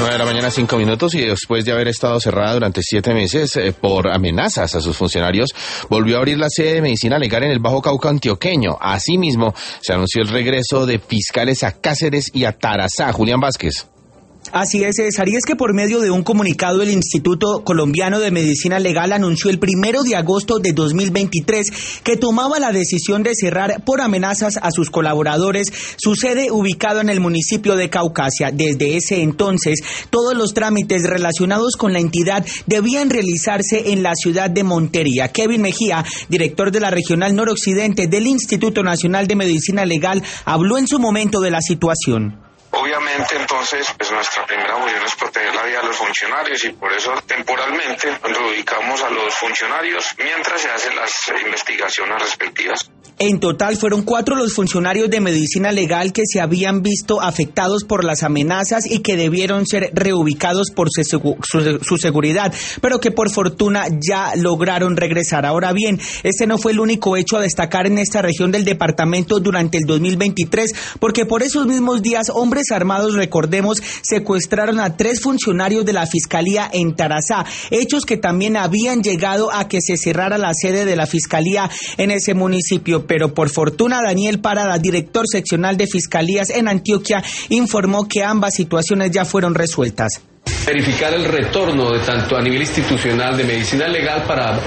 9:05 a.m. y después de haber estado cerrada durante 7 meses por amenazas a sus funcionarios, volvió a abrir la sede de Medicina Legal en el Bajo Cauca antioqueño. Asimismo, se anunció el regreso de fiscales a Cáceres y a Tarazá. Julián Vázquez. Así es, César, y es que por medio de un comunicado el Instituto Colombiano de Medicina Legal anunció el 1 de agosto de 2023 que tomaba la decisión de cerrar por amenazas a sus colaboradores su sede ubicada en el municipio de Caucasia. Desde ese entonces, todos los trámites relacionados con la entidad debían realizarse en la ciudad de Montería. Kevin Mejía, director de la Regional Noroccidente del Instituto Nacional de Medicina Legal, habló en su momento de la situación. Obviamente, entonces, nuestra primera función es proteger la vida de los funcionarios y por eso temporalmente reubicamos a los funcionarios mientras se hacen las investigaciones respectivas. En total fueron 4 los funcionarios de medicina legal que se habían visto afectados por las amenazas y que debieron ser reubicados por su seguridad, pero que por fortuna ya lograron regresar. Ahora bien, este no fue el único hecho a destacar en esta región del departamento durante el 2023, porque por esos mismos días hombres armados, recordemos, secuestraron a 3 funcionarios de la Fiscalía en Tarazá, hechos que también habían llegado a que se cerrara la sede de la Fiscalía en ese municipio. Pero por fortuna, Daniel Parada, director seccional de Fiscalías en Antioquia, informó que ambas situaciones ya fueron resueltas. Verificar el retorno de tanto a nivel institucional de medicina legal para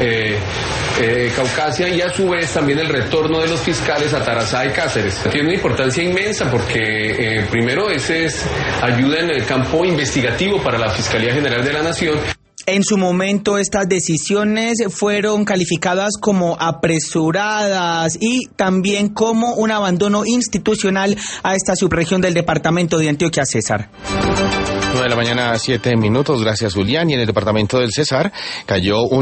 Caucasia y a su vez también el retorno de los fiscales a Tarazá y Cáceres. Tiene una importancia inmensa porque primero ese es ayuda en el campo investigativo para la Fiscalía General de la Nación. En su momento estas decisiones fueron calificadas como apresuradas y también como un abandono institucional a esta subregión del departamento de Antioquia. César. 9:07 a.m. Gracias, Julián. Y en el departamento del Cesar cayó un